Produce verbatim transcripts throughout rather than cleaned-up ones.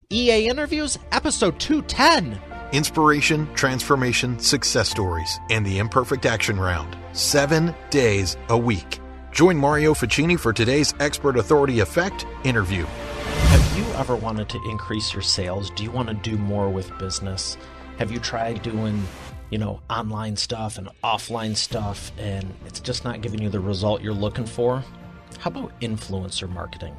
E A Interviews, episode two ten. Inspiration, transformation, success stories, and the Imperfect Action Round. Seven days a week. Join Mario Ficini for today's Expert Authority Effect interview. Have you ever wanted to increase your sales? Do you want to do more with business? Have you tried doing, you know, online stuff and offline stuff, and it's just not giving you the result you're looking for? How about influencer marketing?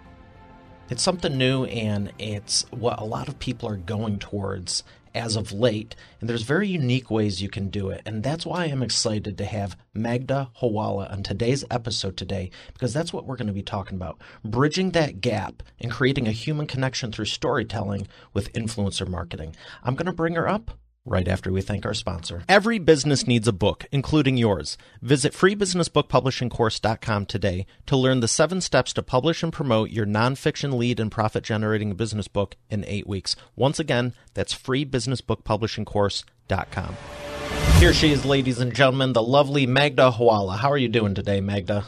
It's something new, and it's what a lot of people are going towards as of late, and there's very unique ways you can do it. And that's why I'm excited to have Magda Hawala on today's episode today, because that's what we're going to be talking about, bridging that gap and creating a human connection through storytelling with influencer marketing. I'm going to bring her up right after we thank our sponsor. Every business needs a book, including yours. Visit free business book publishing course dot com today to learn the seven steps to publish and promote your nonfiction lead and profit-generating business book in eight weeks. Once again, that's free business book publishing course dot com. Here she is, ladies and gentlemen, the lovely Magda Hawala. How are you doing today, Magda?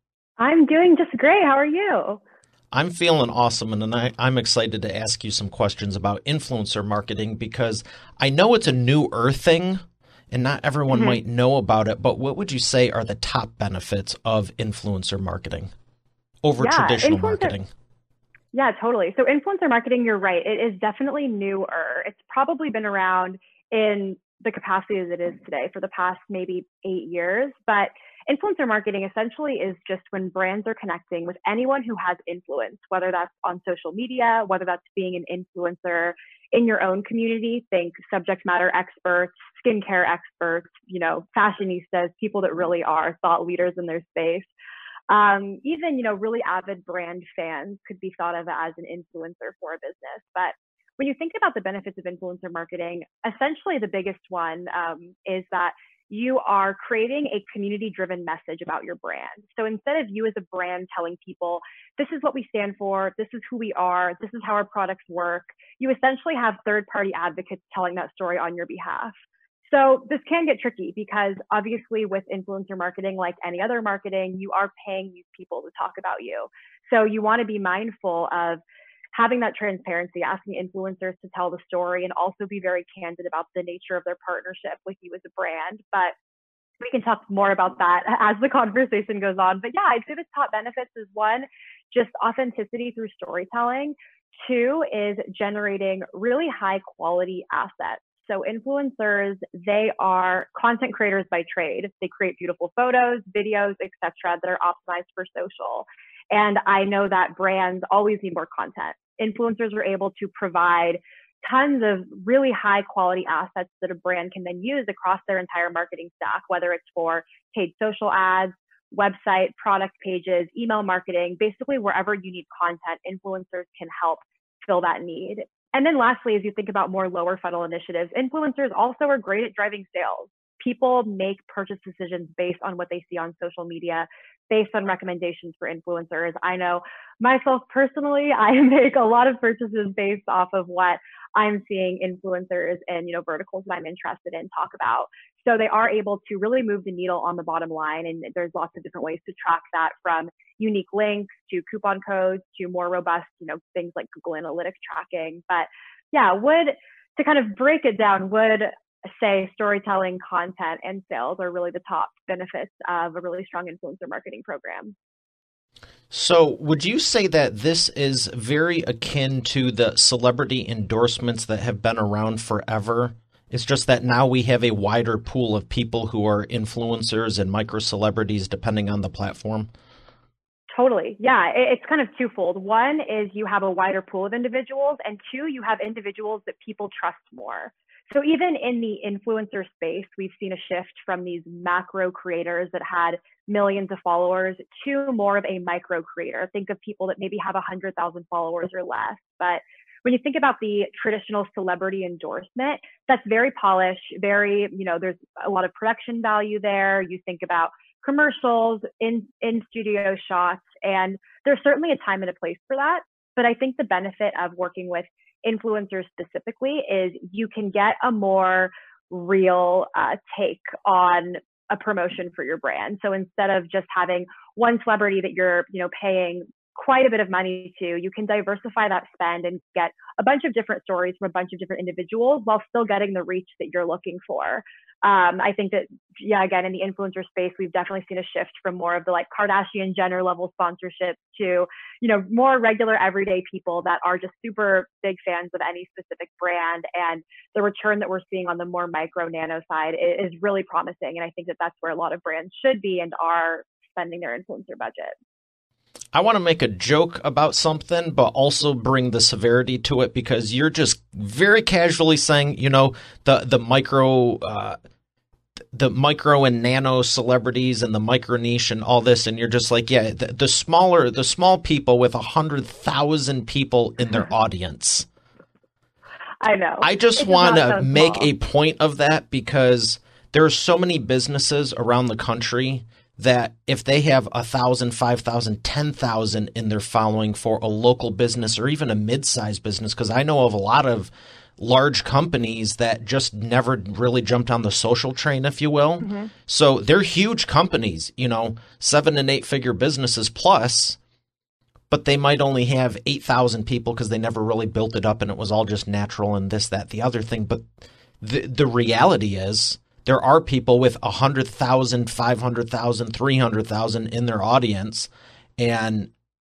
I'm doing just great. How are you? I'm feeling awesome, and I, I'm excited to ask you some questions about influencer marketing, because I know it's a newer thing and not everyone mm-hmm. might know about it, but what would you say are the top benefits of influencer marketing over yeah, traditional marketing? Yeah, totally. So influencer marketing, you're right. It is definitely newer. It's probably been around in the capacity as it is today for the past maybe eight years, but influencer marketing essentially is just when brands are connecting with anyone who has influence, whether that's on social media, whether that's being an influencer in your own community. Think subject matter experts, skincare experts, you know, fashionistas, people that really are thought leaders in their space. Um, even, you know, really avid brand fans could be thought of as an influencer for a business. But when you think about the benefits of influencer marketing, essentially the biggest one um, is that you are creating a community-driven message about your brand. So instead of you as a brand telling people, this is what we stand for, this is who we are, this is how our products work, you essentially have third-party advocates telling that story on your behalf. So this can get tricky because obviously with influencer marketing, like any other marketing, you are paying these people to talk about you. So you want to be mindful of having that transparency, asking influencers to tell the story, and also be very candid about the nature of their partnership with you as a brand. But we can talk more about that as the conversation goes on. But yeah, I'd say the top benefits is one, just authenticity through storytelling. Two is generating really high quality assets. So influencers, they are content creators by trade. They create beautiful photos, videos, et cetera, that are optimized for social. And I know that brands always need more content. Influencers are able to provide tons of really high quality assets that a brand can then use across their entire marketing stack, whether it's for paid social ads, website, product pages, email marketing, basically wherever you need content, influencers can help fill that need. And then lastly, as you think about more lower funnel initiatives, influencers also are great at driving sales. People make purchase decisions based on what they see on social media, based on recommendations for influencers. I know myself personally, I make a lot of purchases based off of what I'm seeing influencers and, you know, verticals that I'm interested in talk about. So they are able to really move the needle on the bottom line. And there's lots of different ways to track that, from unique links to coupon codes to more robust, you know, things like Google Analytics tracking. But yeah, would, to kind of break it down, would say storytelling, content, and sales are really the top benefits of a really strong influencer marketing program. So would you say that this is very akin to the celebrity endorsements that have been around forever? It's just that now we have a wider pool of people who are influencers and micro celebrities depending on the platform? Totally. Yeah, it's kind of twofold. One is you have a wider pool of individuals, and two, you have individuals that people trust more. So even in the influencer space, we've seen a shift from these macro creators that had millions of followers to more of a micro creator. Think of people that maybe have one hundred thousand followers or less. But when you think about the traditional celebrity endorsement, that's very polished, very, you know, there's a lot of production value there. You think about commercials, in, in studio shots, and there's certainly a time and a place for that. But I think the benefit of working with influencers specifically is you can get a more real uh, take on a promotion for your brand. So instead of just having one celebrity that you're, you know, paying quite a bit of money to, you can diversify that spend and get a bunch of different stories from a bunch of different individuals while still getting the reach that you're looking for. Um, I think that, yeah, again, in the influencer space, we've definitely seen a shift from more of the like Kardashian Jenner level sponsorships to, you know, more regular everyday people that are just super big fans of any specific brand. And the return that we're seeing on the more micro nano side is, is really promising. And I think that that's where a lot of brands should be and are spending their influencer budget. I want to make a joke about something, but also bring the severity to it, because you're just very casually saying, you know, the the micro, uh, the micro and nano celebrities and the micro niche and all this, and you're just like, yeah, the, the smaller, the small people with a hundred thousand people in their audience. I know. I just want to make a point of that, because there are so many businesses around the country that if they have a thousand, five thousand, ten thousand in their following for a local business or even a mid-sized business, because I know of a lot of large companies that just never really jumped on the social train, if you will. Mm-hmm. So they're huge companies, you know, seven and eight figure businesses plus, but they might only have eight thousand people because they never really built it up and it was all just natural and this, that, the other thing. But the the reality is, there are people with one hundred thousand, five hundred thousand, three hundred thousand in their audience, and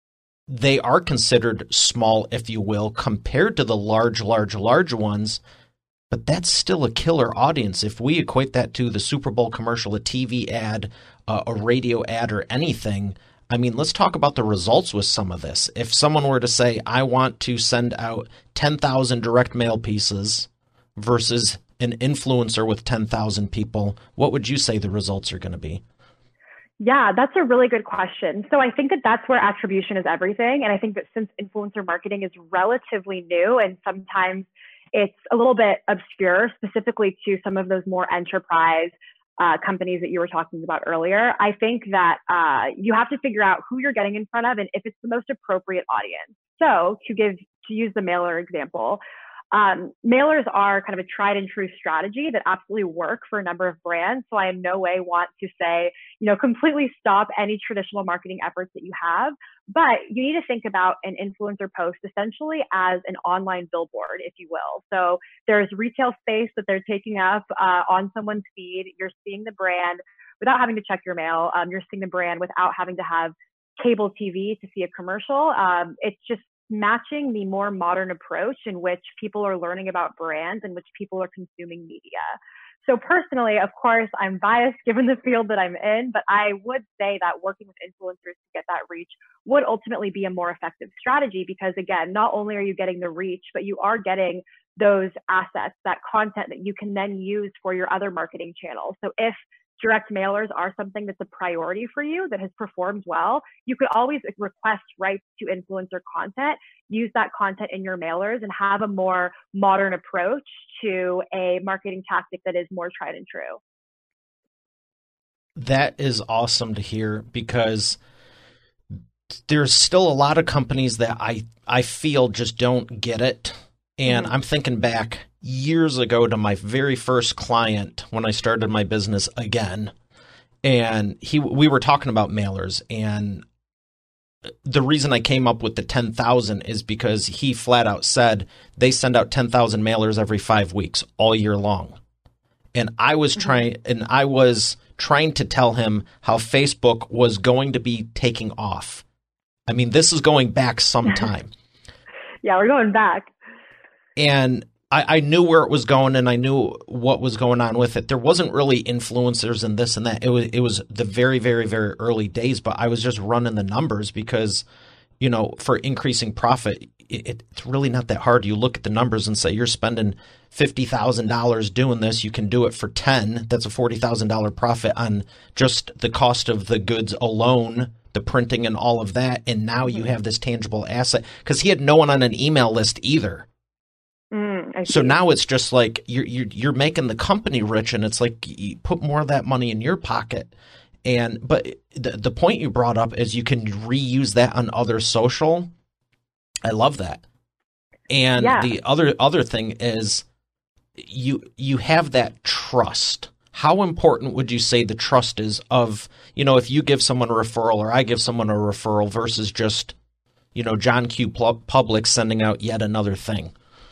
they are considered small, if you will, compared to the large, large, large ones. But that's still a killer audience. If we equate that to the Super Bowl commercial, a T V ad, uh, a radio ad, or anything, I mean, let's talk about the results with some of this. If someone were to say, I want to send out ten thousand direct mail pieces versus an influencer with ten thousand people, what would you say the results are going to be? Yeah, that's a really good question. So I think that that's where attribution is everything. And I think that since influencer marketing is relatively new and sometimes it's a little bit obscure, specifically to some of those more enterprise uh, companies that you were talking about earlier, I think that uh, you have to figure out who you're getting in front of and if it's the most appropriate audience. So to give, to use the mailer example, Um, mailers are kind of a tried and true strategy that absolutely work for a number of brands. So I in no way want to say, you know, completely stop any traditional marketing efforts that you have, but you need to think about an influencer post essentially as an online billboard, if you will. So there's retail space that they're taking up uh, on someone's feed. You're seeing the brand without having to check your mail. Um, you're seeing the brand without having to have cable T V to see a commercial. Um, it's just matching the more modern approach in which people are learning about brands and which people are consuming media. So personally, of course, I'm biased given the field that I'm in, but I would say that working with influencers to get that reach would ultimately be a more effective strategy because, again, not only are you getting the reach, but you are getting those assets, that content that you can then use for your other marketing channels. So if direct mailers are something that's a priority for you that has performed well, you could always request rights to influencer content, use that content in your mailers, and have a more modern approach to a marketing tactic that is more tried and true. That is awesome to hear because there's still a lot of companies that I, I feel just don't get it. And mm-hmm. I'm thinking back years ago to my very first client when I started my business again. And he we were talking about mailers. And the reason I came up with the ten thousand is because he flat out said they send out ten thousand mailers every five weeks all year long. And I was mm-hmm. trying and I was trying to tell him how Facebook was going to be taking off. I mean, this is going back some time. Yeah, we're going back. And I, I knew where it was going and I knew what was going on with it. There wasn't really influencers and this and that. It was it was the very, very, very early days, but I was just running the numbers because, you know, for increasing profit, it, it's really not that hard. You look at the numbers and say you're spending fifty thousand dollars doing this. You can do it for ten. That's a forty thousand dollars profit on just the cost of the goods alone, the printing and all of that. And now you have this tangible asset because he had no one on an email list either. Mm, so now it's just like you're, you're you're making the company rich, and it's like you put more of that money in your pocket. And but the the point you brought up is you can reuse that on other social. I love that. And yeah. the other other thing is you you have that trust. How important would you say the trust is of, you know, if you give someone a referral or I give someone a referral versus just you know, John Q. Public sending out yet another thing?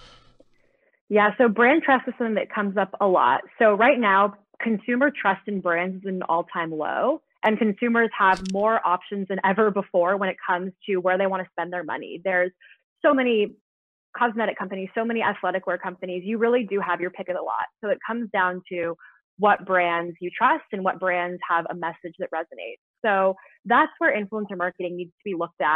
Yeah, so brand trust is something that comes up a lot. So right now, consumer trust in brands is at an all-time low, and consumers have more options than ever before when it comes to where they want to spend their money. There's so many cosmetic companies, so many athletic wear companies. You really do have your pick of the lot. So it comes down to what brands you trust and what brands have a message that resonates. So that's where influencer marketing needs to be looked at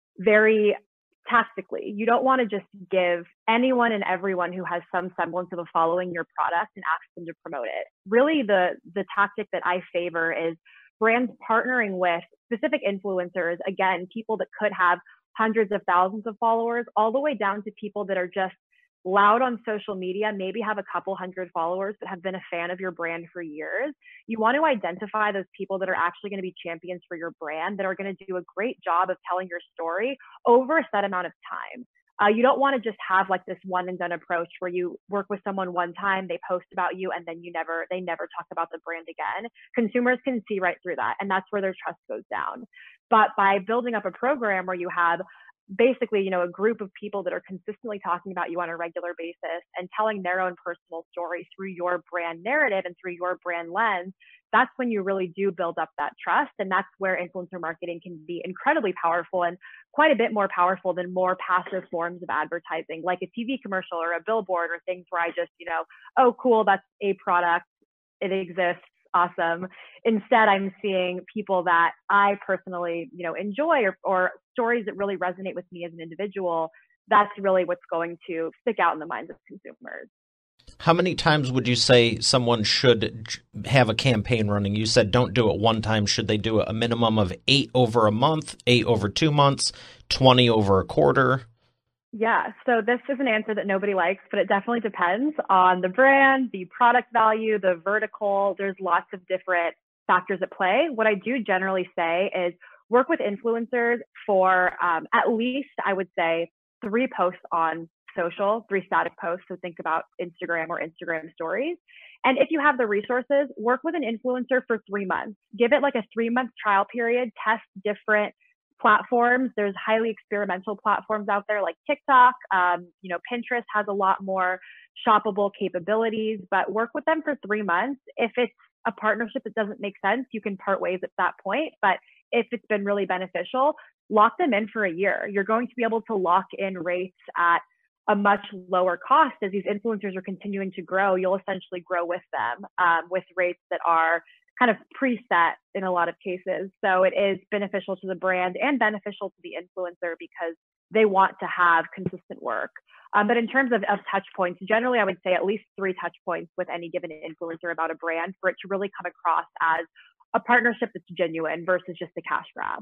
very tactically. You don't want to just give anyone and everyone who has some semblance of a following your product and ask them to promote it. Really, the the tactic that I favor is brands partnering with specific influencers, again, people that could have hundreds of thousands of followers, all the way down to people that are just loud on social media, maybe have a couple hundred followers, but have been a fan of your brand for years. You want to identify those people that are actually going to be champions for your brand, that are going to do a great job of telling your story over a set amount of time. Uh, you don't want to just have like this one and done approach where you work with someone one time, they post about you, and then you never, they never talk about the brand again. Consumers can see right through that, and that's where their trust goes down. But by building up a program where you have basically, you know, a group of people that are consistently talking about you on a regular basis and telling their own personal story through your brand narrative and through your brand lens, that's when you really do build up that trust. And that's where influencer marketing can be incredibly powerful, and quite a bit more powerful than more passive forms of advertising, like a T V commercial or a billboard, or things where I just, you know, oh, cool, that's a product, it exists, awesome. Instead, I'm seeing people that I personally, you know, enjoy, or, or stories that really resonate with me as an individual. That's really what's going to stick out in the minds of consumers. How many times would you say someone should have a campaign running? You said don't do it one time. Should they do a minimum of eight over a month, eight over two months, twenty over a quarter? Yeah, so this is an answer that nobody likes, but it definitely depends on the brand, the product value, the vertical. There's lots of different factors at play. What I do generally say is work with influencers for um, at least, I would say, three posts on social, three static posts. So think about Instagram or Instagram stories. And if you have the resources, work with an influencer for three months. Give it like a three month trial period, test different platforms. There's highly experimental platforms out there like TikTok. Um, you know, Pinterest has a lot more shoppable capabilities, but work with them for three months. If it's a partnership that doesn't make sense, you can part ways at that point. But if it's been really beneficial, lock them in for a year. You're going to be able to lock in rates at a much lower cost. As these influencers are continuing to grow, you'll essentially grow with them um, with rates that are kind of preset in a lot of cases. So it is beneficial to the brand and beneficial to the influencer because they want to have consistent work. Um, but in terms of, of touch points, generally I would say at least three touch points with any given influencer about a brand for it to really come across as a partnership that's genuine versus just a cash grab.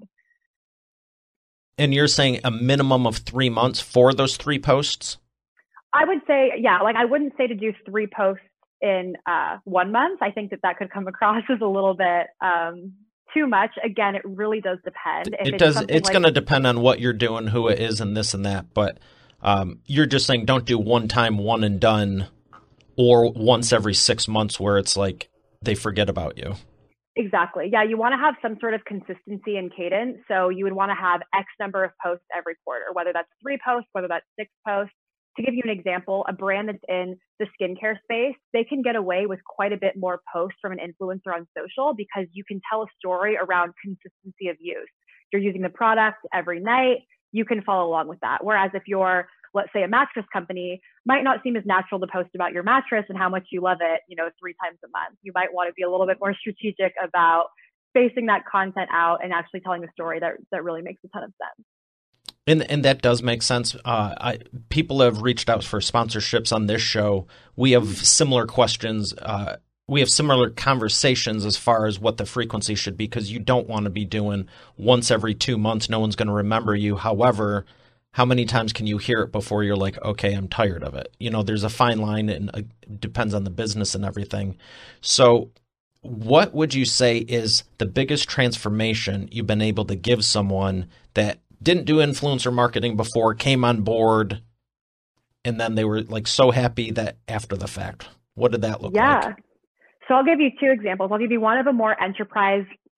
And you're saying a minimum of three months for those three posts? I would say, yeah, like I wouldn't say to do three posts in uh, one month. I think that that could come across as a little bit um, too much. Again, it really does depend. If it it's does. It's like, going to depend on what you're doing, who it is, and this and that. But um, you're just saying don't do one time, one and done, or once every six months where it's like they forget about you. Exactly. Yeah, you want to have some sort of consistency and cadence. So you would want to have X number of posts every quarter, whether that's three posts, whether that's six posts. To give you an example, a brand that's in the skincare space, they can get away with quite a bit more posts from an influencer on social because you can tell a story around consistency of use. You're using the product every night, you can follow along with that. Whereas if you're, let's say, a mattress company, might not seem as natural to post about your mattress and how much you love it, you know, three times a month. You might want to be a little bit more strategic about spacing that content out and actually telling a story that, that really makes a ton of sense. And and that does make sense. Uh, I, people have reached out for sponsorships on this show. We have similar questions. Uh, we have similar conversations as far as what the frequency should be because you don't want to be doing once every two months. No one's going to remember you. However, how many times can you hear it before you're like, okay, I'm tired of it? You know, there's a fine line and it depends on the business and everything. So what would you say is the biggest transformation you've been able to give someone that didn't do influencer marketing before, came on board, and then they were like so happy that after the fact? What did that look yeah. like? Yeah. So I'll give you two examples. I'll give you one of a more enterprise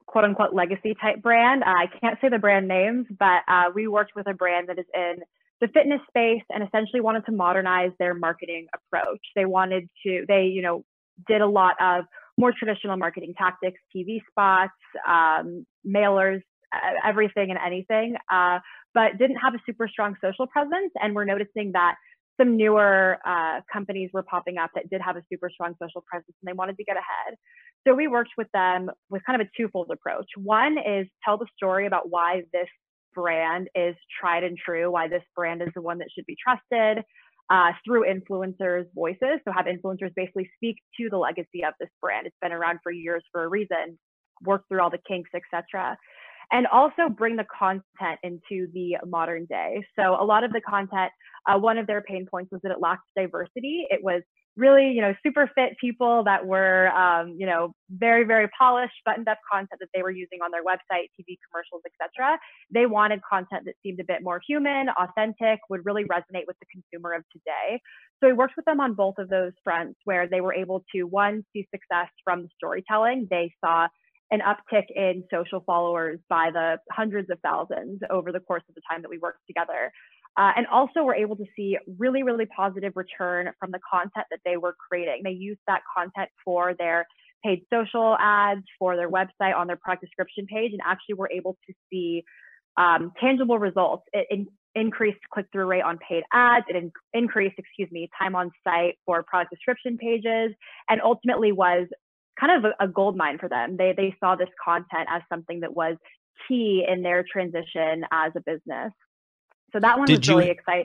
quote unquote legacy type brand. Uh, I can't say the brand names, but uh, we worked with a brand that is in the fitness space and essentially wanted to modernize their marketing approach. They wanted to, they, you know, did a lot of more traditional marketing tactics, T V spots, um, mailers, everything and anything, uh, but didn't have a super strong social presence. And we're noticing that some newer uh, companies were popping up that did have a super strong social presence and they wanted to get ahead. So we worked with them with kind of a twofold approach. One is tell the story about why this brand is tried and true, why this brand is the one that should be trusted uh, through influencers' voices. So have influencers basically speak to the legacy of this brand. It's been around for years for a reason, work through all the kinks, et cetera. And also bring the content into the modern day. So a lot of the content, uh, one of their pain points was that it lacked diversity. It was really, you know, super fit people that were, um, you know, very, very polished, buttoned up content that they were using on their website, T V commercials, et cetera. They wanted content that seemed a bit more human, authentic, would really resonate with the consumer of today. So we worked with them on both of those fronts where they were able to, one, see success from the storytelling. They saw an uptick in social followers by the hundreds of thousands over the course of the time that we worked together. Uh, and also we're able to see really, really positive return from the content that they were creating. They used that content for their paid social ads, for their website, on their product description page, and actually were able to see um, tangible results. It in- increased click-through rate on paid ads. It in- increased, excuse me, time on site for product description pages, and ultimately was kind of a, a gold mine for them. They they saw this content as something that was key in their transition as a business. So that one did was you, really exciting.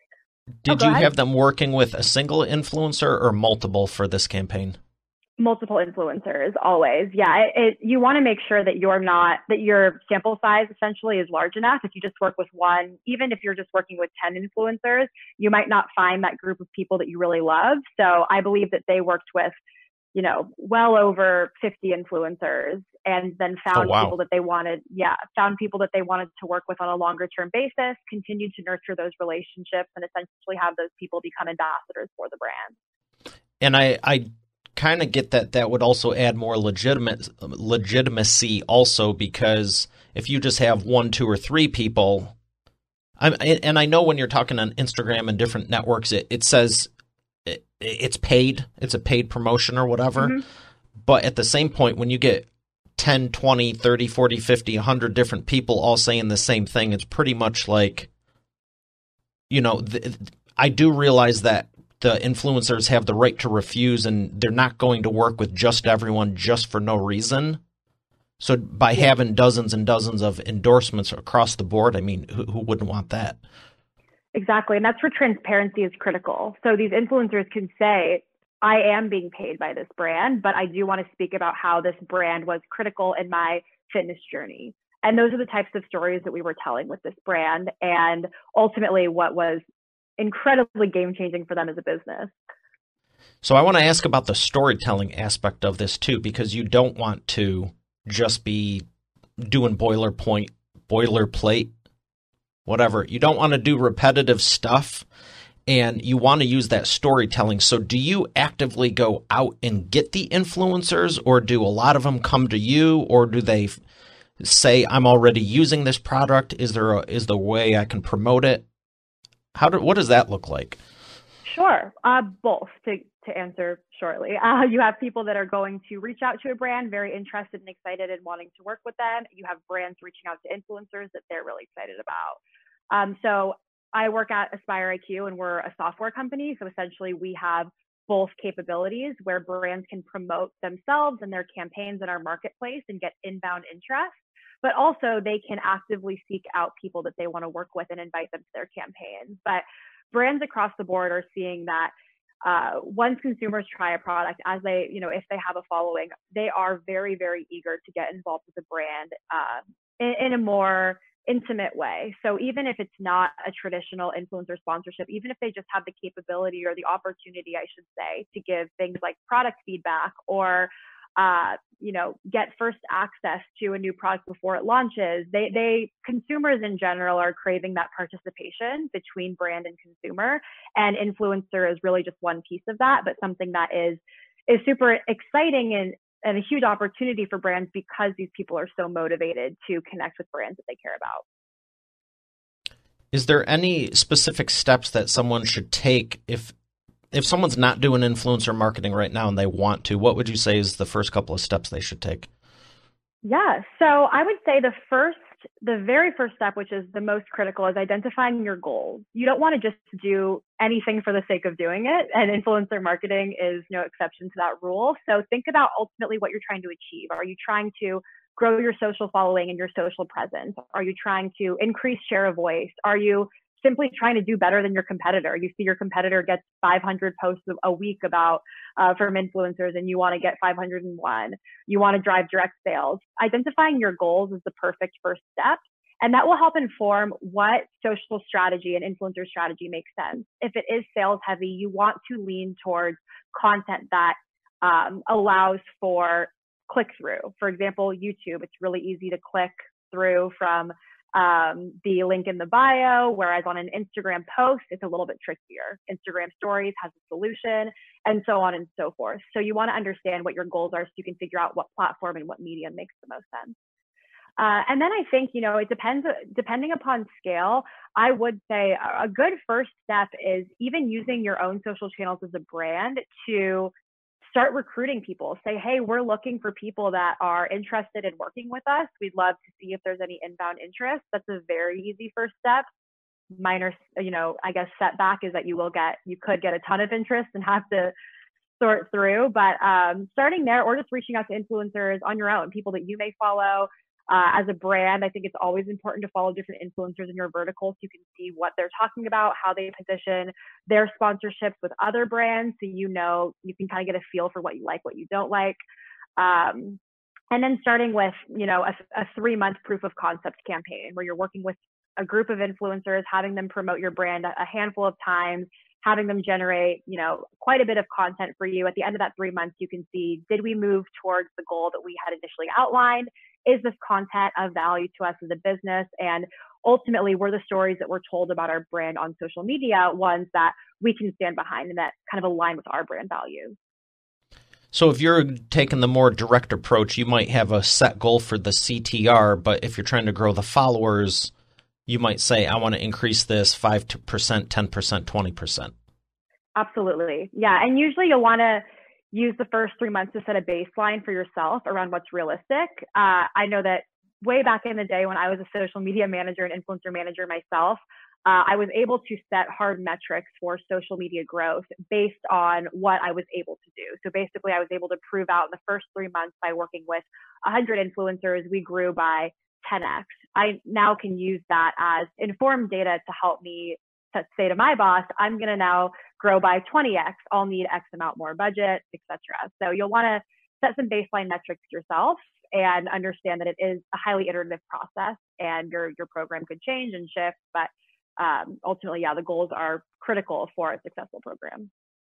Did oh, you ahead. have them working with a single influencer or multiple for this campaign? Multiple influencers, always. Yeah, it, it, you want to make sure that you're not, that your sample size essentially is large enough. If you just work with one, even if you're just working with ten influencers, you might not find that group of people that you really love. So I believe that they worked with, you know, well over fifty influencers and then found oh, wow. people that they wanted. Yeah. Found people that they wanted to work with on a longer term basis, continued to nurture those relationships and essentially have those people become ambassadors for the brand. And I, I kind of get that that would also add more legitimate legitimacy also, because if you just have one, two or three people, I'm, and I know when you're talking on Instagram and different networks, it, it says it, it's paid, it's a paid promotion or whatever. Mm-hmm. But at the same point, when you get ten, twenty, thirty, forty, fifty, one hundred different people all saying the same thing, it's pretty much like, you know, th- I do realize that the influencers have the right to refuse and they're not going to work with just everyone just for no reason. So by yeah. having dozens and dozens of endorsements across the board, I mean, who, who wouldn't want that? Exactly. And that's where transparency is critical. So these influencers can say, I am being paid by this brand, but I do want to speak about how this brand was critical in my fitness journey. And those are the types of stories that we were telling with this brand. And ultimately what was incredibly game-changing for them as a business. So I want to ask about the storytelling aspect of this too, because you don't want to just be doing boilerplate, boilerplate, whatever. You don't want to do repetitive stuff. And you want to use that storytelling. So do you actively go out and get the influencers, or do a lot of them come to you, or do they say, I'm already using this product? Is there a, is the way I can promote it? How do, what does that look like? Sure. Uh, both, to, to answer shortly. Uh, you have people that are going to reach out to a brand, very interested and excited and wanting to work with them. You have brands reaching out to influencers that they're really excited about. Um, so I work at Aspire I Q and we're a software company. So essentially we have both capabilities where brands can promote themselves and their campaigns in our marketplace and get inbound interest, but also they can actively seek out people that they want to work with and invite them to their campaigns. But brands across the board are seeing that uh, once consumers try a product, as they, you know, if they have a following, they are very, very eager to get involved with the brand uh, in, in a more intimate way. So even if it's not a traditional influencer sponsorship, even if they just have the capability or the opportunity, I should say, to give things like product feedback or, uh, you know, get first access to a new product before it launches, they, they, consumers in general are craving that participation between brand and consumer, and influencer is really just one piece of that, but something that is, is super exciting and and a huge opportunity for brands because these people are so motivated to connect with brands that they care about. Is there any specific steps that someone should take if if someone's not doing influencer marketing right now and they want to? What would you say is the first couple of steps they should take? Yeah, so I would say the first, the very first step, which is the most critical, is identifying your goals. You don't want to just do anything for the sake of doing it, and influencer marketing is no exception to that rule. So think about ultimately what you're trying to achieve. Are you trying to grow your social following and your social presence? Are you trying to increase share of voice? Are you simply trying to do better than your competitor? You see your competitor gets five hundred posts a week about uh, from influencers, and you want to get five hundred one. You want to drive direct sales. Identifying your goals is the perfect first step, and that will help inform what social strategy and influencer strategy makes sense. If it is sales heavy, you want to lean towards content that um, allows for click through. For example, YouTube, it's really easy to click through from um, the link in the bio, whereas on an Instagram post, it's a little bit trickier. Instagram stories has a solution, and so on and so forth. So you want to understand what your goals are so you can figure out what platform and what medium makes the most sense. Uh, and then I think, you know, it depends, depending upon scale, I would say a good first step is even using your own social channels as a brand to start recruiting people. Say, hey, we're looking for people that are interested in working with us. We'd love to see if there's any inbound interest. That's a very easy first step. Minor, you know, I guess setback is that you will get, you could get a ton of interest and have to sort through, but um, starting there, or just reaching out to influencers on your own, people that you may follow. Uh, as a brand, I think it's always important to follow different influencers in your vertical so you can see what they're talking about, how they position their sponsorships with other brands, so you know, you can kind of get a feel for what you like, what you don't like. Um, and then starting with, you know, a, a three-month proof of concept campaign where you're working with a group of influencers, having them promote your brand a, a handful of times, having them generate, you know, quite a bit of content for you. At the end of that three months, you can see, did we move towards the goal that we had initially outlined? Is this content of value to us as a business? And ultimately, were the stories that we're told about our brand on social media ones that we can stand behind and that kind of align with our brand values? So if you're taking the more direct approach, you might have a set goal for the C T R, but if you're trying to grow the followers, you might say, I want to increase this five percent, ten percent, twenty percent. Absolutely. Yeah. And usually you'll want to use the first three months to set a baseline for yourself around what's realistic. Uh, I know that way back in the day when I was a social media manager and influencer manager myself, uh, I was able to set hard metrics for social media growth based on what I was able to do. So basically, I was able to prove out in the first three months by working with one hundred influencers, we grew by ten x. I now can use that as informed data to help me to say to my boss, I'm going to now grow by twenty x. I'll need X amount more budget, et cetera. So you'll want to set some baseline metrics yourself and understand that it is a highly iterative process and your, your program could change and shift. But um, ultimately, yeah, the goals are critical for a successful program.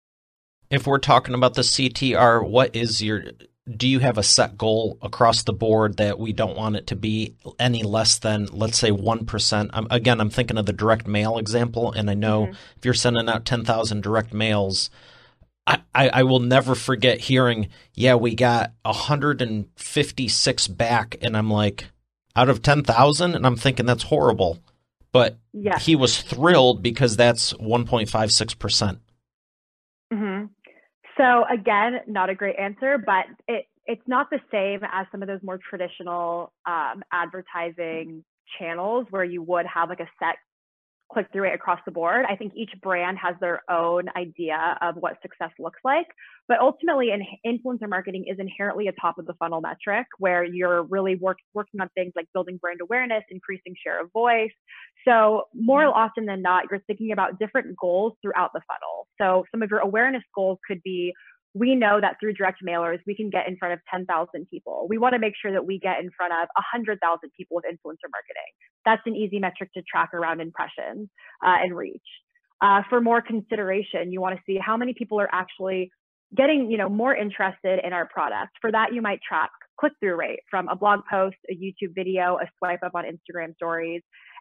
If we're talking about the C T R, what is your, do you have a set goal across the board that we don't want it to be any less than, let's say, one percent? I'm, again, I'm thinking of the direct mail example, and I know mm-hmm. if you're sending out ten thousand direct mails, I, I, I will never forget hearing, yeah, we got one hundred fifty-six back, and I'm like, out of ten thousand? And I'm thinking that's horrible. But yeah. He was thrilled because that's one point five six percent. Mm-hmm. So again, not a great answer, but it, it's not the same as some of those more traditional um, advertising channels where you would have like a set click-through rate across the board. I think each brand has their own idea of what success looks like, but ultimately in, influencer marketing is inherently a top of the funnel metric where you're really work, working on things like building brand awareness, increasing share of voice. So more often than not, you're thinking about different goals throughout the funnel. So some of your awareness goals could be, we know that through direct mailers, we can get in front of ten thousand people. We want to make sure that we get in front of one hundred thousand people with influencer marketing. That's an easy metric to track around impressions uh, and reach. Uh, for more consideration, you want to see how many people are actually getting, you know, more interested in our product. For that, you might track click-through rate from a blog post, a YouTube video, a swipe up on Instagram stories.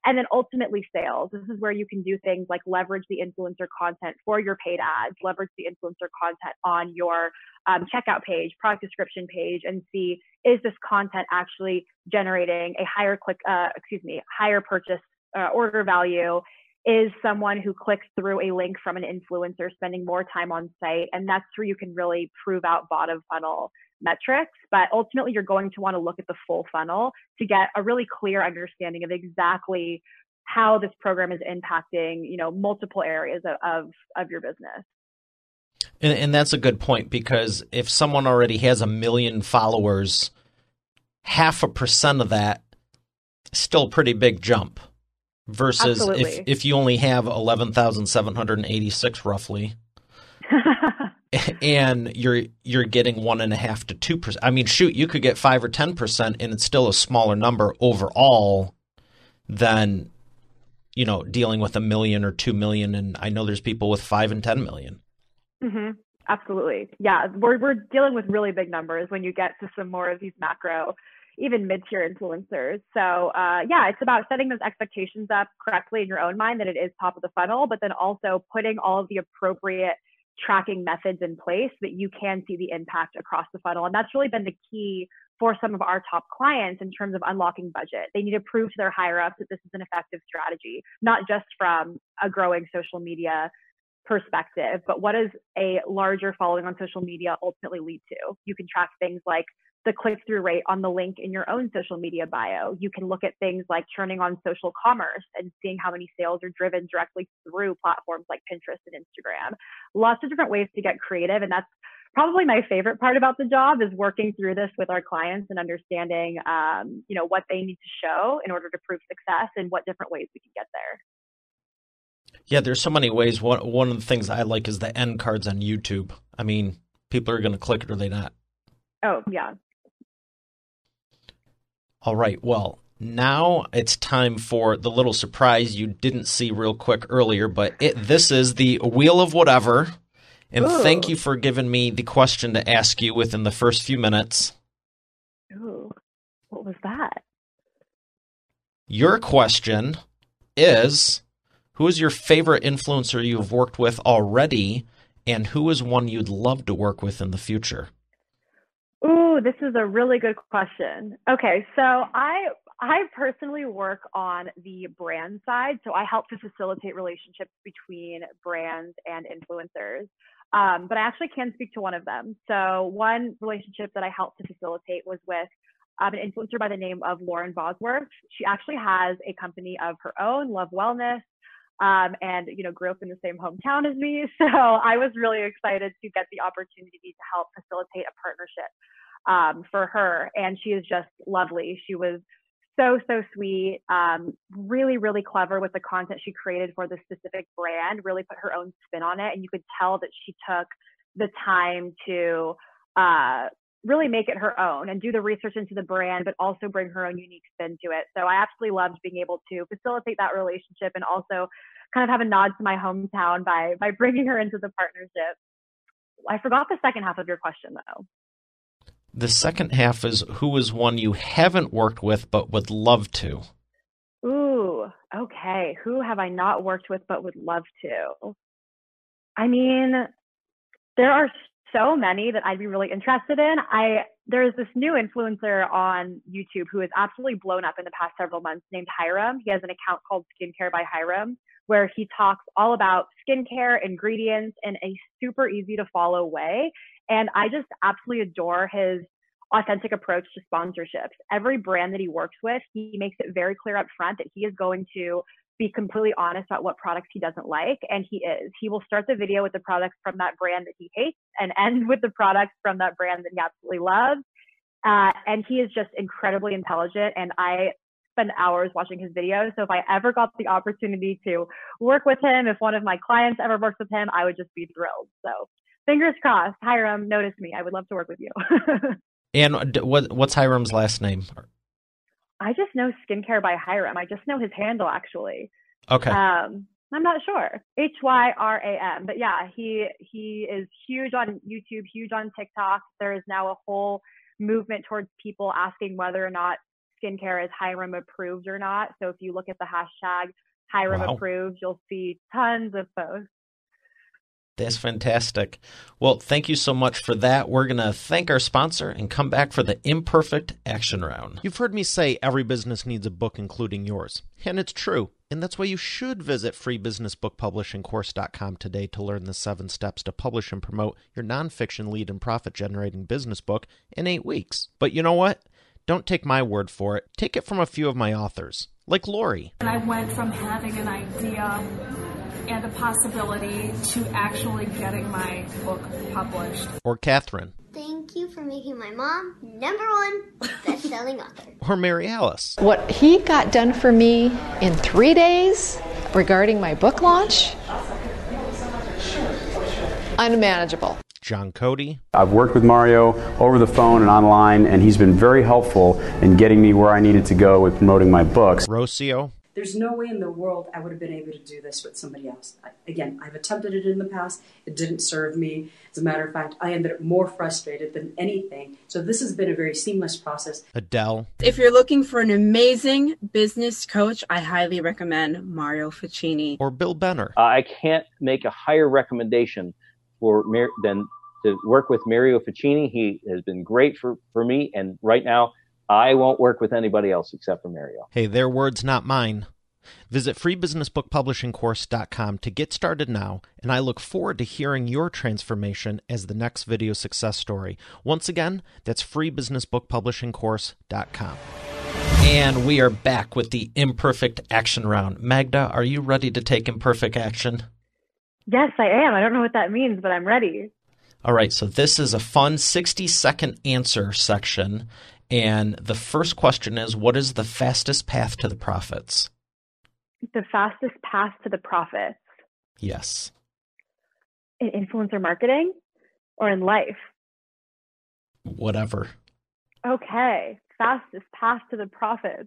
And then ultimately sales. This is where you can do things like leverage the influencer content for your paid ads, leverage the influencer content on your um, checkout page, product description page, and see, is this content actually generating a higher click, uh, excuse me, higher purchase uh, order value? Is someone who clicks through a link from an influencer spending more time on site? And that's where you can really prove out bottom funnel metrics. But ultimately, you're going to want to look at the full funnel to get a really clear understanding of exactly how this program is impacting, you know, multiple areas of, of, of your business. And, and that's a good point, because if someone already has a million followers, half a percent of that is still a pretty big jump. Versus if, if you only have eleven thousand seven hundred eighty-six roughly, and you're you're getting one and a half to two percent. I mean, shoot, you could get five or ten percent, and it's still a smaller number overall than, you know, dealing with a million or two million. And I know there's people with five and ten million. Mm-hmm. Absolutely, yeah. We're we're dealing with really big numbers when you get to some more of these macro, even mid-tier influencers. So uh, yeah, it's about setting those expectations up correctly in your own mind that it is top of the funnel, but then also putting all of the appropriate tracking methods in place so that you can see the impact across the funnel. And that's really been the key for some of our top clients in terms of unlocking budget. They need to prove to their higher ups that this is an effective strategy, not just from a growing social media perspective, but what does a larger following on social media ultimately lead to? You can track things like the click-through rate on the link in your own social media bio. You can look at things like turning on social commerce and seeing how many sales are driven directly through platforms like Pinterest and Instagram. Lots of different ways to get creative. And that's probably my favorite part about the job, is working through this with our clients and understanding, um, you know, what they need to show in order to prove success and what different ways we can get there. Yeah, there's so many ways. One, one of the things I like is the end cards on YouTube. I mean, people are going to click it or they not. Oh, yeah. All right. Well, now it's time for the little surprise you didn't see real quick earlier, but it, this is the Wheel of Whatever. And Ooh. Thank you for giving me the question to ask you within the first few minutes. Ooh, what was that? Your question is, who is your favorite influencer you've worked with already, and who is one you'd love to work with in the future? Ooh, this is a really good question. Okay, so I I personally work on the brand side, so I help to facilitate relationships between brands and influencers. Um, but I actually can speak to one of them. So one relationship that I helped to facilitate was with um, an influencer by the name of Lauren Bosworth. She actually has a company of her own, Love Wellness, um, and you know grew up in the same hometown as me. So I was really excited to get the opportunity to help facilitate a partnership um, for her. And she is just lovely. She was so, so sweet, um, really, really clever with the content she created for this specific brand, really put her own spin on it. And you could tell that she took the time to uh, really make it her own and do the research into the brand, but also bring her own unique spin to it. So I absolutely loved being able to facilitate that relationship and also kind of have a nod to my hometown by, by bringing her into the partnership. I forgot the second half of your question though. The second half is, who is one you haven't worked with but would love to? Ooh, okay. Who have I not worked with but would love to? I mean, there are so many that I'd be really interested in. I there's this new influencer on YouTube who has absolutely blown up in the past several months named Hiram. He has an account called Skincare by Hiram, where he talks all about skincare, ingredients in a super easy to follow way. And I just absolutely adore his authentic approach to sponsorships. Every brand that he works with, he makes it very clear up front that he is going to be completely honest about what products he doesn't like. And he is. He will start the video with the products from that brand that he hates and end with the products from that brand that he absolutely loves. Uh, and he is just incredibly intelligent. And I spend hours watching his videos. So if I ever got the opportunity to work with him, if one of my clients ever works with him, I would just be thrilled. So fingers crossed, Hiram, notice me. I would love to work with you. And what what's Hiram's last name? I just know Skincare by Hiram. I just know his handle, actually. Okay. Um, I'm not sure. H Y R A M. But yeah, he he is huge on YouTube, huge on TikTok. There is now a whole movement towards people asking whether or not skincare is Hyram approved or not. So if you look at the hashtag Hyram Wow. approved, you'll see tons of posts. That's fantastic. Well, thank you so much for that. We're going to thank our sponsor and come back for the Imperfect Action Round. You've heard me say every business needs a book, including yours. And it's true. And that's why you should visit free business book publishing course dot com today to learn the seven steps to publish and promote your nonfiction lead and profit-generating business book in eight weeks. But you know what? Don't take my word for it. Take it from a few of my authors, like Lori. And I went from having an idea and a possibility to actually getting my book published. Or Catherine. Thank you for making my mom number one best-selling author. Or Mary Alice. What he got done for me in three days regarding my book launch, unmanageable. John Cody. I've worked with Mario over the phone and online, and he's been very helpful in getting me where I needed to go with promoting my books. Rocio. There's no way in the world I would have been able to do this with somebody else. I, again, I've attempted it in the past. It didn't serve me. As a matter of fact, I ended up more frustrated than anything. So this has been a very seamless process. Adele. If you're looking for an amazing business coach, I highly recommend Mario Ficini. Or Bill Benner. Uh, I can't make a higher recommendation for Mar- than to work with Mario Ficini. He has been great for, for me, and right now, I won't work with anybody else except for Mario. Hey, their words, not mine. Visit free business book publishing course dot com to get started now, and I look forward to hearing your transformation as the next video success story. Once again, that's free business book publishing course dot com. And we are back with the Imperfect Action Round. Magda, are you ready to take imperfect action? Yes, I am. I don't know what that means, but I'm ready. All right, so this is a fun sixty-second answer section. And the first question is, what is the fastest path to the profits? The fastest path to the profits? Yes. In influencer marketing or in life? Whatever. Okay. Fastest path to the profits.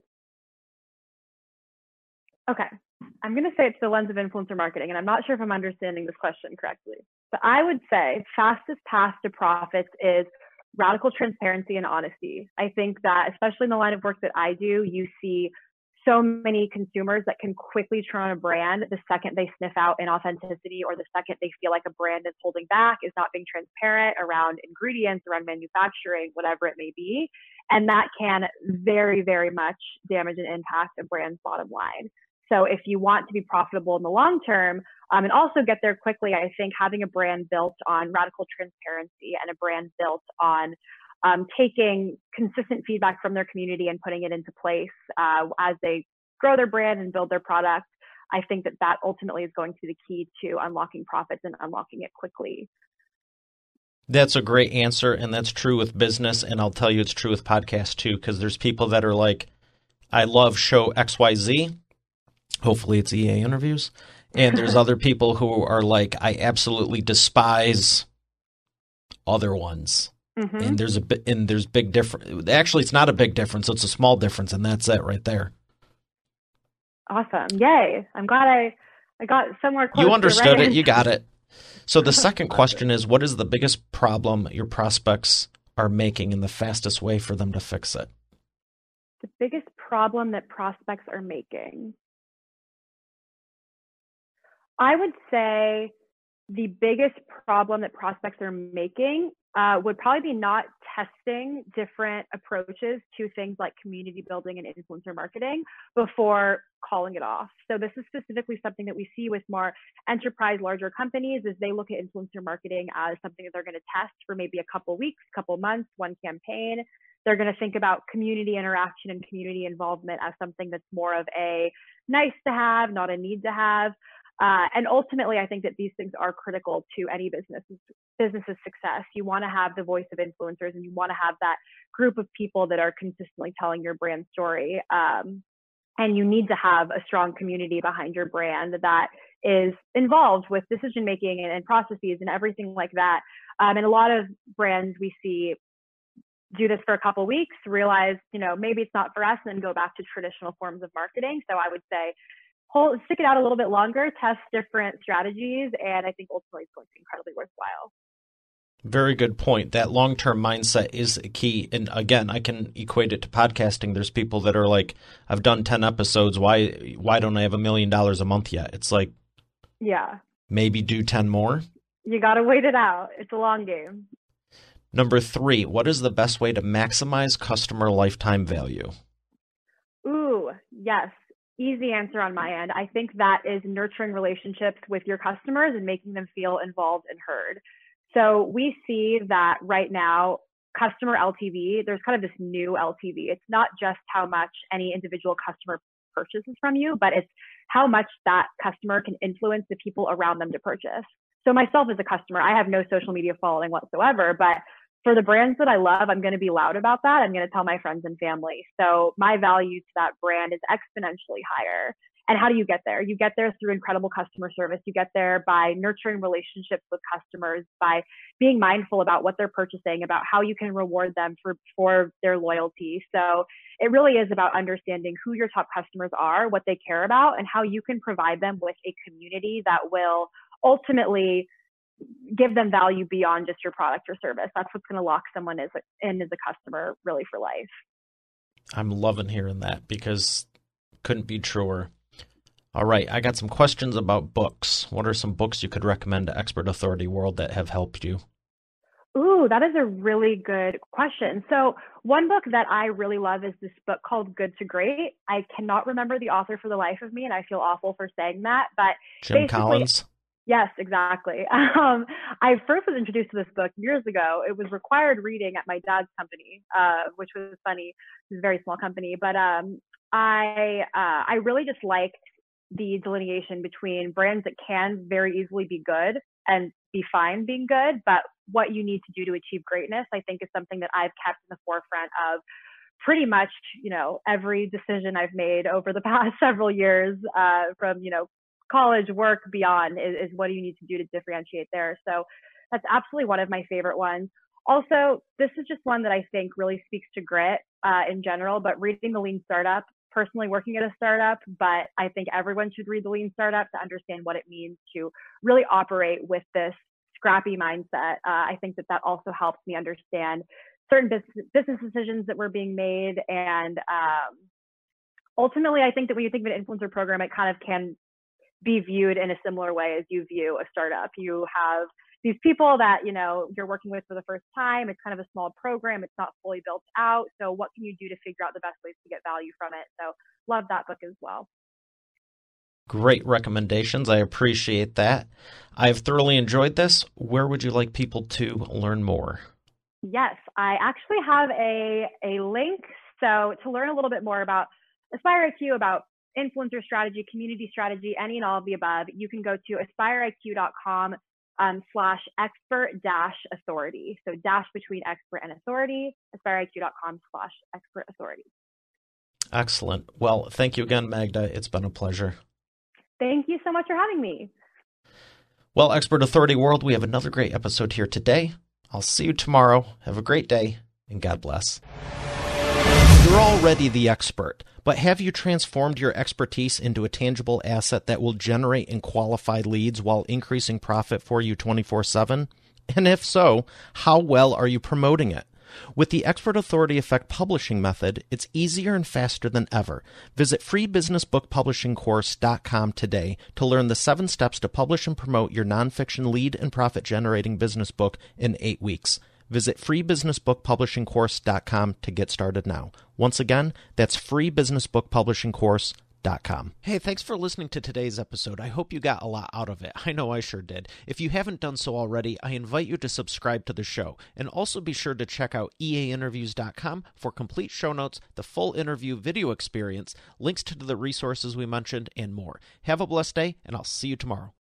Okay. I'm going to say it's the lens of influencer marketing, and I'm not sure if I'm understanding this question correctly. But I would say fastest path to profits is radical transparency and honesty. I think that, especially in the line of work that I do, you see so many consumers that can quickly turn on a brand the second they sniff out inauthenticity, or the second they feel like a brand is holding back, is not being transparent around ingredients, around manufacturing, whatever it may be. And that can very, very much damage and impact a brand's bottom line. So if you want to be profitable in the long term, um, and also get there quickly, I think having a brand built on radical transparency and a brand built on um, taking consistent feedback from their community and putting it into place uh, as they grow their brand and build their product, I think that that ultimately is going to be the key to unlocking profits and unlocking it quickly. That's a great answer, and that's true with business, and I'll tell you it's true with podcasts too, because there's people that are like, I love show X Y Z. Hopefully it's E A interviews. And there's other people who are like, I absolutely despise other ones. Mm-hmm. And there's a and there's big difference. Actually, it's not a big difference. It's a small difference, and that's it right there. Awesome. Yay. I'm glad I, I got somewhere close. You understood to it. You got it. So the second question is, what is the biggest problem your prospects are making and the fastest way for them to fix it? The biggest problem that prospects are making. I would say the biggest problem that prospects are making uh, would probably be not testing different approaches to things like community building and influencer marketing before calling it off. So this is specifically something that we see with more enterprise, larger companies, is they look at influencer marketing as something that they're going to test for maybe a couple weeks, couple months, one campaign. They're going to think about community interaction and community involvement as something that's more of a nice to have, not a need to have. Uh, and ultimately, I think that these things are critical to any business business's success. You want to have the voice of influencers, and you want to have that group of people that are consistently telling your brand story. Um, and you need to have a strong community behind your brand that is involved with decision making and, and processes and everything like that. Um, and a lot of brands we see do this for a couple of weeks, realize, you know, maybe it's not for us, and then go back to traditional forms of marketing. So I would say, Hold, stick it out a little bit longer, test different strategies, and I think ultimately it's going to be incredibly worthwhile. Very good point. That long-term mindset is key. And again, I can equate it to podcasting. There's people that are like, I've done ten episodes. Why, why don't I have a million dollars a month yet? It's like, yeah, maybe do ten more. You got to wait it out. It's a long game. Number three, what is the best way to maximize customer lifetime value? Ooh, yes. Easy answer on my end. I think that is nurturing relationships with your customers and making them feel involved and heard. So we see that right now, customer L T V, there's kind of this new L T V. It's not just how much any individual customer purchases from you, but it's how much that customer can influence the people around them to purchase. So myself as a customer, I have no social media following whatsoever, but for the brands that I love, I'm going to be loud about that. I'm going to tell my friends and family. So my value to that brand is exponentially higher. And how do you get there? You get there through incredible customer service. You get there by nurturing relationships with customers, by being mindful about what they're purchasing, about how you can reward them for, for their loyalty. So it really is about understanding who your top customers are, what they care about, and how you can provide them with a community that will ultimately give them value beyond just your product or service. That's what's going to lock someone as a, in as a customer really for life. I'm loving hearing that because couldn't be truer. All right, I got some questions about books. What are some books you could recommend to Expert Authority World that have helped you? Ooh, that is a really good question. So one book that I really love is this book called Good to Great. I cannot remember the author for the life of me, and I feel awful for saying that. But Jim Collins? Yes, exactly. Um, I first was introduced to this book years ago. It was required reading at my dad's company, uh, which was funny. It was a very small company. But um, I uh, I really just liked the delineation between brands that can very easily be good and be fine being good, but what you need to do to achieve greatness, I think, is something that I've kept in the forefront of pretty much, you know, every decision I've made over the past several years, uh, from, you know, college, work, beyond, is, is what do you need to do to differentiate there. So that's absolutely one of my favorite ones. Also, this is just one that I think really speaks to grit uh, in general, but reading The Lean Startup, personally working at a startup, but I think everyone should read The Lean Startup to understand what it means to really operate with this scrappy mindset. Uh, I think that that also helps me understand certain business, business decisions that were being made. And um, ultimately, I think that when you think of an influencer program, it kind of can be viewed in a similar way as you view a startup. You have these people that, you know, you're working with for the first time. It's kind of a small program. It's not fully built out. So what can you do to figure out the best ways to get value from it? So love that book as well. Great recommendations. I appreciate that. I've thoroughly enjoyed this. Where would you like people to learn more? Yes, I actually have a, a link. So to learn a little bit more about Aspire I Q, about influencer strategy, community strategy, any and all of the above, you can go to aspire I Q dot com um, slash expert dash authority. So dash between expert and authority, aspire I Q dot com slash expert authority. Excellent. Well, thank you again, Magda. It's been a pleasure. Thank you so much for having me. Well, Expert Authority World, we have another great episode here today. I'll see you tomorrow. Have a great day, and God bless. You're already the expert, but have you transformed your expertise into a tangible asset that will generate and qualify leads while increasing profit for you twenty-four seven? And if so, how well are you promoting it? With the Expert Authority Effect publishing method, it's easier and faster than ever. Visit free business book publishing course dot com today to learn the seven steps to publish and promote your nonfiction lead and profit-generating business book in eight weeks. Visit free business book publishing course dot com to get started now. Once again, that's free business book publishing course dot com. Hey, thanks for listening to today's episode. I hope you got a lot out of it. I know I sure did. If you haven't done so already, I invite you to subscribe to the show. And also be sure to check out E A interviews dot com for complete show notes, the full interview video experience, links to the resources we mentioned, and more. Have a blessed day, and I'll see you tomorrow.